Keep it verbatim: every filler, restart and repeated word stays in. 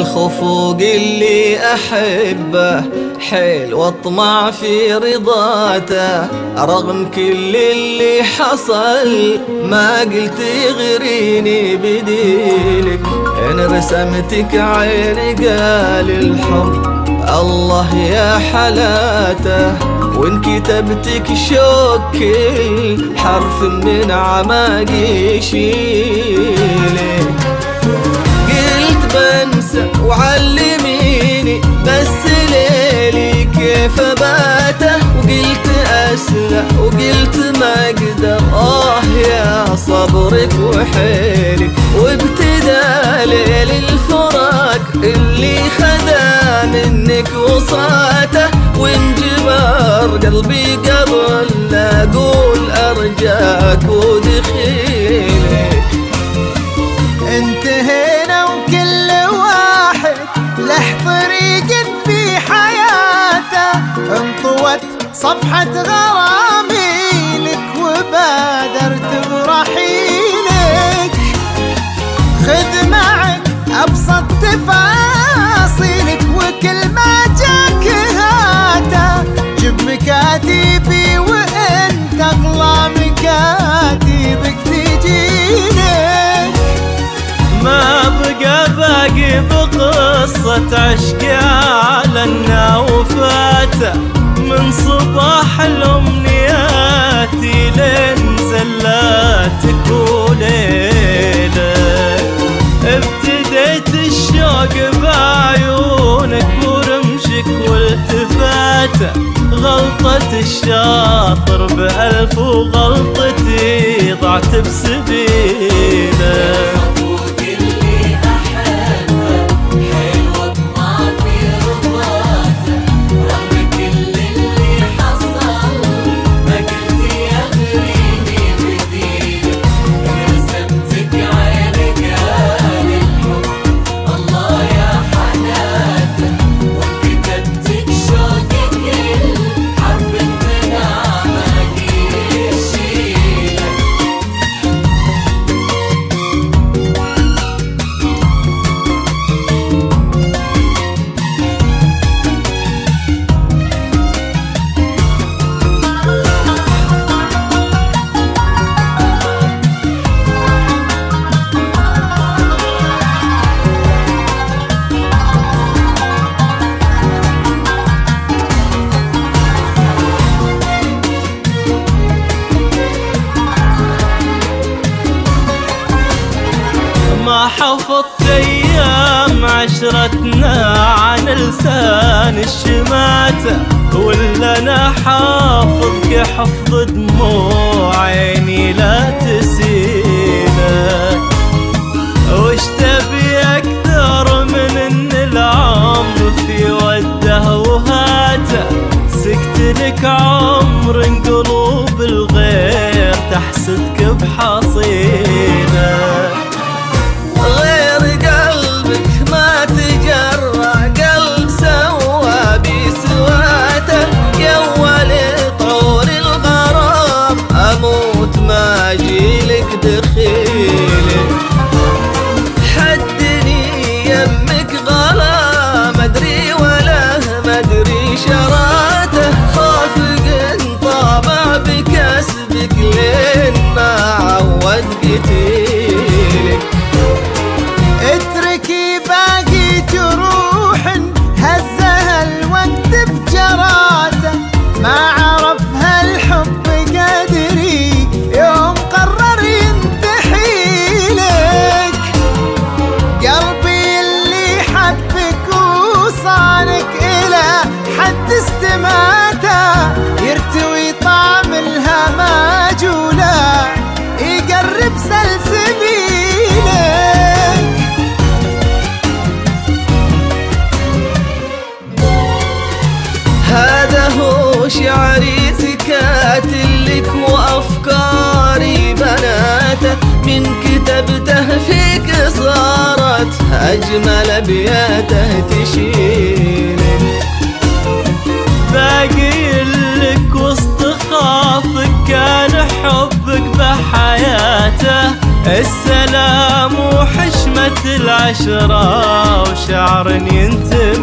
الخفوق اللي أحبه حيل واطمع في رضاته، رغم كل اللي حصل ما قلت يغريني بدينك. إن رسمتك عيني قال الحب الله يا حلاته، وإن كتبتك شوك كل حرف من عماق يشيلك. قلت بنسى وعلميني بس ليلي كيف باته، وقلت أسلى وقلت ما أقدر آه يا صبرك وحيلك. وابتدى ليل الفراق اللي خدا منك وصاته، وانجبر قلبي قبل لا أقول أرجاك ودخيلك. انتهينا وكل واحد له طريق في حياته، انطوت صفحة غرامي لك وبادرت برحيلك. خذ معك أبسط تفاصيلك وكل ما جاك هاته، جب مكاتبي وانت اغلى مكاتبك تجيلك. ما بقى باقي بقصة عشق على النوفاته، من صباح الأمنيات لين زلاتك وليلك. ابتديت الشوق بعيونك ورمشك والتفاته، غلطة الشاطر بألف وغلطتي ضعت بسبيله. ما حفظت أيام عشرتنا عن لسان الشماتة، ولا أنا حافظك حفظ دموع عيني لا تسيله. وش تبي أكثر من إن العمر في وده وهاته، سكت لك عمر قلوب الغير تحسدك بحصيله. غير قلبك ما تجرى قلب سوى بسواته، يا ولي طول الغرام أموت ما أجيلك دخيلك. حدني يمك غلا مدري ولا مدري شراته، خافق انطبع بكسبك لين ما عود قتيلك. اتركي باقي جروح هزها الوقت بجراته، ما عرفها الحب قادري يوم قرر ينتحيلك. قلبي اللي حبك وصانك إلى حد استماته، يرتوي طعم الهماجوله يقرب سلسبيلك. هذا هو شعري زكاتلك وأفكاري بناته، من كتبته فيك صارت أجمل أبياته تشيلك. باقي لك وسط خافك كان حبك بحياته، السلام وحشمة العشرة وشعر ينتهي